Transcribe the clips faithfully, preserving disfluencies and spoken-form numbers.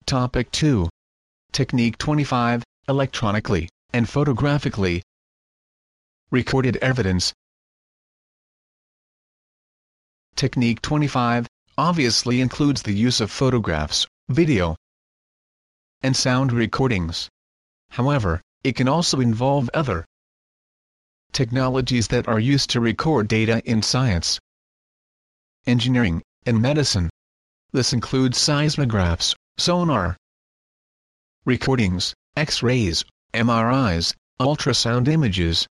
Subtopic two. Technique twenty-five, Electronically and photographically recorded evidence. Technique twenty-five obviously includes the use of photographs, video, and sound recordings. However, it can also involve other technologies that are used to record data in science, engineering, and medicine. This includes seismographs, sonar recordings, X-rays, M R Is, ultrasound images,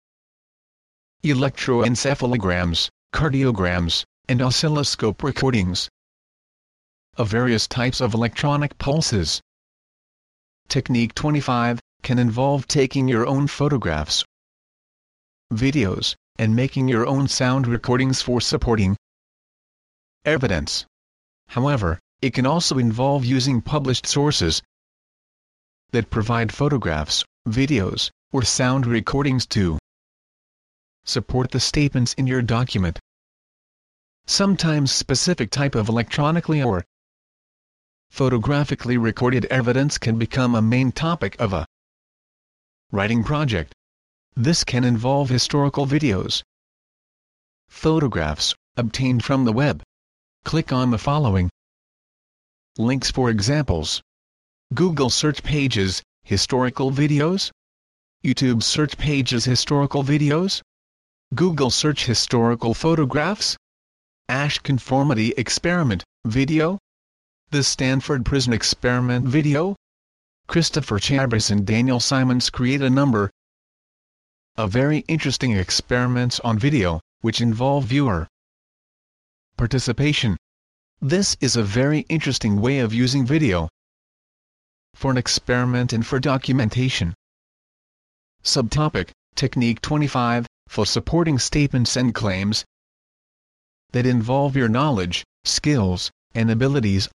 electroencephalograms, cardiograms, and oscilloscope recordings of various types of electronic pulses. Technique twenty-five can involve taking your own photographs, videos, and making your own sound recordings for supporting evidence. However, it can also involve using published sources that provide photographs, videos, or sound recordings to support the statements in your document. Sometimes specific type of electronically or photographically recorded evidence can become a main topic of a writing project. This can involve historical videos, photographs, obtained from the web. Click on the following links for examples. Google search pages, historical videos. YouTube search pages, historical videos. Google search historical photographs. Asch conformity experiment, video. The Stanford Prison Experiment video. Christopher Chabris and Daniel Simons create a number of very interesting experiments on video, which involve viewer participation. This is a very interesting way of using video for an experiment and for documentation. Subtopic, Technique twenty-five, for supporting statements and claims that involve your knowledge, skills, and abilities.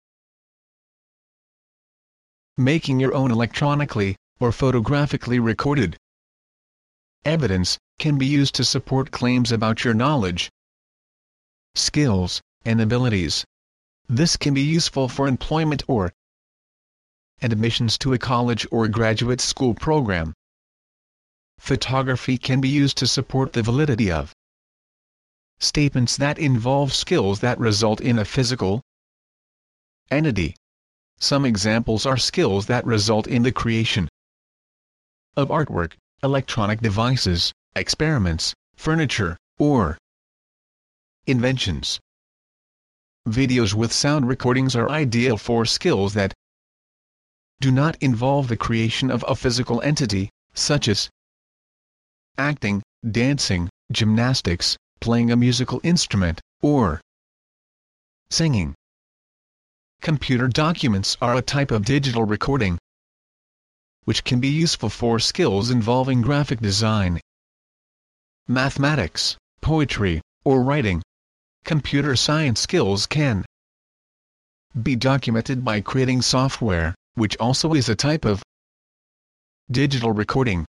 Making your own electronically or photographically recorded evidence can be used to support claims about your knowledge, skills, and abilities. This can be useful for employment or admissions to a college or graduate school program. Photography can be used to support the validity of statements that involve skills that result in a physical entity. Some examples are skills that result in the creation of artwork, electronic devices, experiments, furniture, or inventions. Videos with sound recordings are ideal for skills that do not involve the creation of a physical entity, such as acting, dancing, gymnastics, playing a musical instrument, or singing. Computer documents are a type of digital recording which can be useful for skills involving graphic design, mathematics, poetry, or writing. Computer science skills can be documented by creating software, which also is a type of digital recording.